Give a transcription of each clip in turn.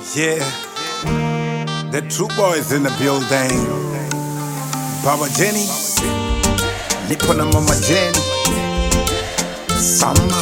Yeah, the true boys in the building. Baba Jenny, nipo na Mama Jenny. Summer.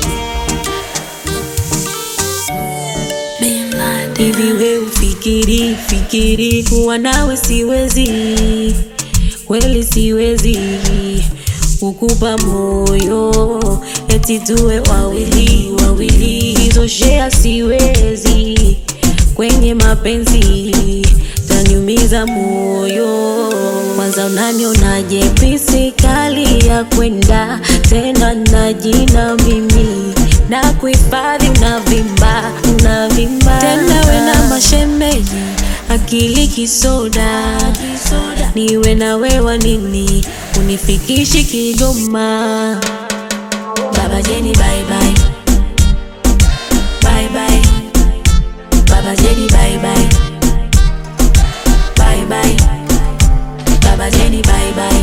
Hivi we ufikiri kuwa nawe siwezi, kweli siwezi kukupa moyo eti tuwe wawili, hizo share siwezi, kwenye mapenzi taniumiza moyo. Kwanza unanionaje pisi kali ya kwenda tena na jina mimi na kuhifadhi unavimba tena we na mashemeji akili kisoda niwe na wewa nini unifikishi Kigoma. Baba Jenny bye bye bye bye, Baba Jenny bye bye bye bye, Baba Jenny bye bye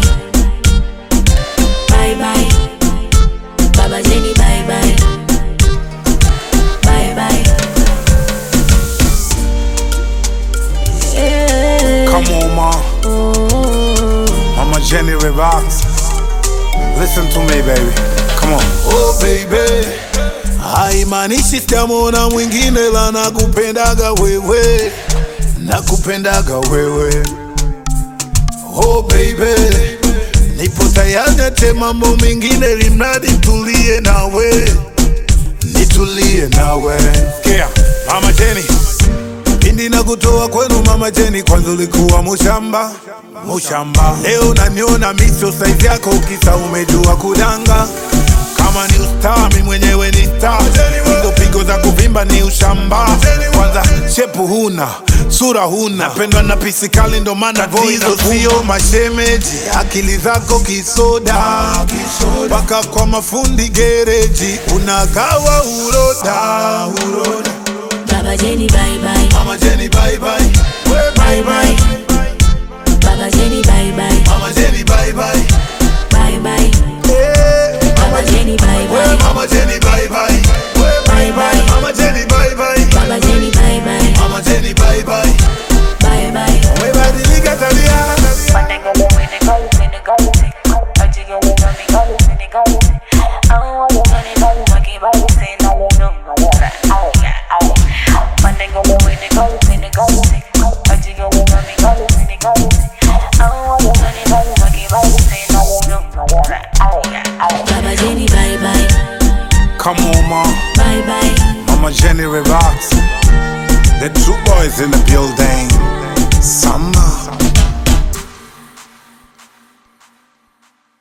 bye bye, Baba Jenny bye bye bye bye. Yeah. Come on, Ma. Mama Jenny relax. Listen to me, baby. Come on. Oh baby, haimaanishi sitamwona mwingine, la nakupendaga wewe, nakupendaga wewe. Oh baby, nipo tayari hata mambo mengine, limradi tulie nawe, nitulie nawe. Yeah, Mama Jenny. Pindi na kutoa kwenu Mama Jenny, kwanza ulikuwa mushamba. Leo naniona miso size yako, kisa umejua kudanga. Kama ni ustaa, mi mwenyewe ni star. Hizo pigo za kuvimba ni ushamba. Kwanza shepu huna, sura huna, napendwa na pisi kali ndo maana hizo sio mashemeji. Akili zako kisoda, paka kwa mafundi gereji, unagawa uroda. Baba Jenny bye bye, Mama Jenny bye bye, bye bye, Baba Jenny bye bye, Mama Jenny bye bye, bye bye, Baba Jenny bye bye, Mama Jenny bye bye, bye bye, Mama Jenny bye bye, Baba Jenny bye bye, Mama Jenny bye bye, bye bye. umebadilika tabia. Baba Jenny bye bye, Come on, Ma. bye bye. Mama Jenny relax. The true boys in the building. Summer.